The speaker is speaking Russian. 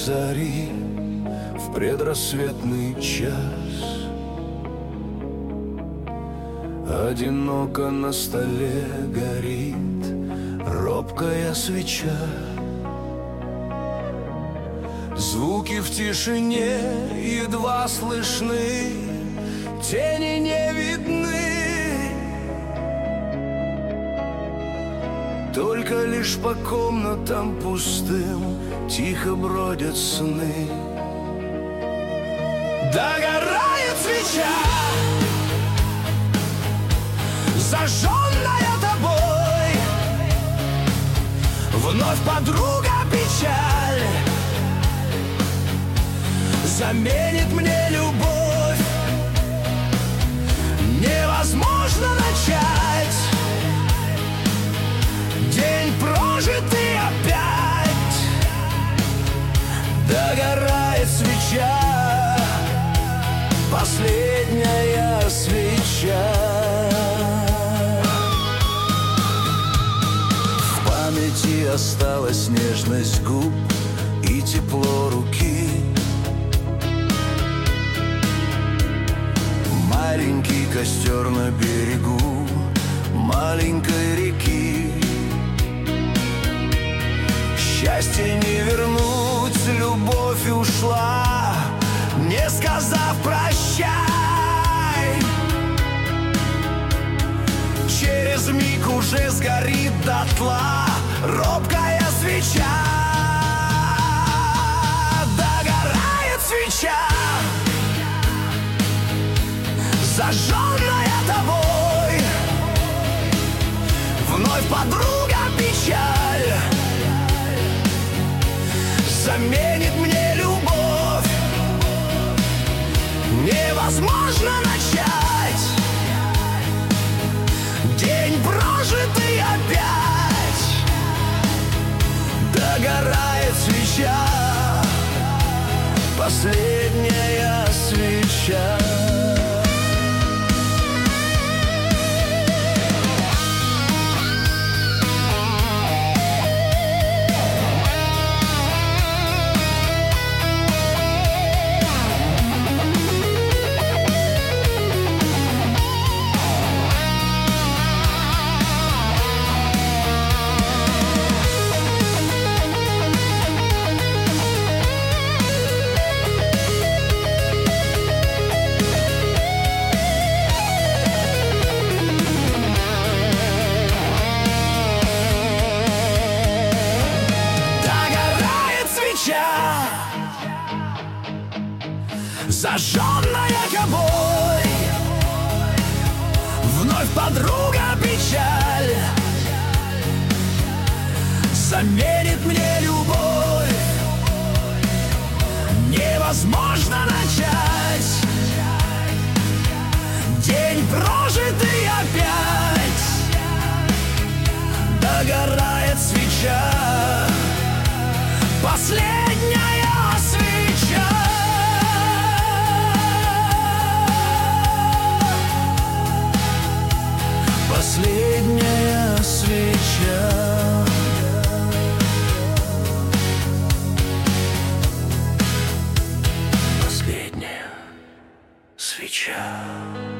зари в предрассветный час. Одиноко на столе горит робкая свеча. Звуки в тишине едва слышны, тени не видны. Только лишь по комнатам пустым тихо бродят сны. Догорает свеча, зажженная тобой. Вновь подруга печаль заменит мне любовь. Невозможно начать день прожитый опять. Догорает свеча, последняя свеча. В памяти осталась нежность губ и тепло руки. Маленький костер на берегу маленькой реки. Счастье не вернуть, любовь ушла, не сказав прощай. Через миг уже сгорит дотла робкая свеча. Догорает свеча, зажженная тобой. Вновь подруга печаль заменит мне любовь. Невозможно начать день прожитый опять. Догорает свеча, последняя свеча. Зажженная тобой, вновь подруга печаль заменит мне любовь. Невозможно начать день прожитый опять. Догорает свеча, последняя свеча. Последняя свеча. Последняя свеча.